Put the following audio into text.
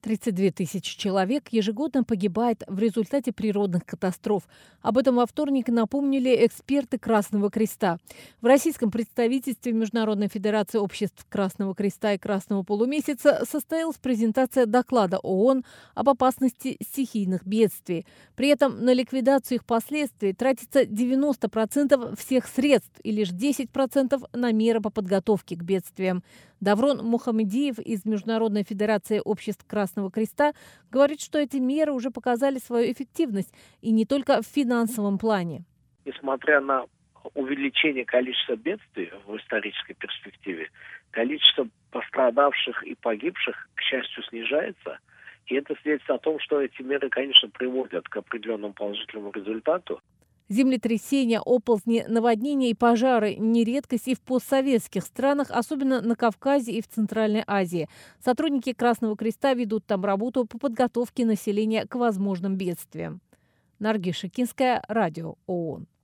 32 тысячи человек ежегодно погибает в результате природных катастроф. Об этом во вторник напомнили эксперты Красного Креста. В российском представительстве Международной Федерации обществ Красного Креста и Красного полумесяца состоялась презентация доклада ООН об опасности стихийных бедствий. При этом на ликвидацию их последствий тратится 90% всех средств и лишь 10% на меры по подготовке к бедствиям. Даврон Мухамедиев из Международной Федерации обществ Красного Креста говорит, что эти меры уже показали свою эффективность, и не только в финансовом плане. Несмотря на увеличение количества бедствий в исторической перспективе, количество пострадавших и погибших, к счастью, снижается. И это свидетельствует о том, что эти меры, конечно, приводят к определенному положительному результату. Землетрясения, оползни, наводнения и пожары – не редкость и в постсоветских странах, особенно на Кавказе и в Центральной Азии. Сотрудники Красного Креста ведут там работу по подготовке населения к возможным бедствиям. Наргиз Шакинская, Радио ООН.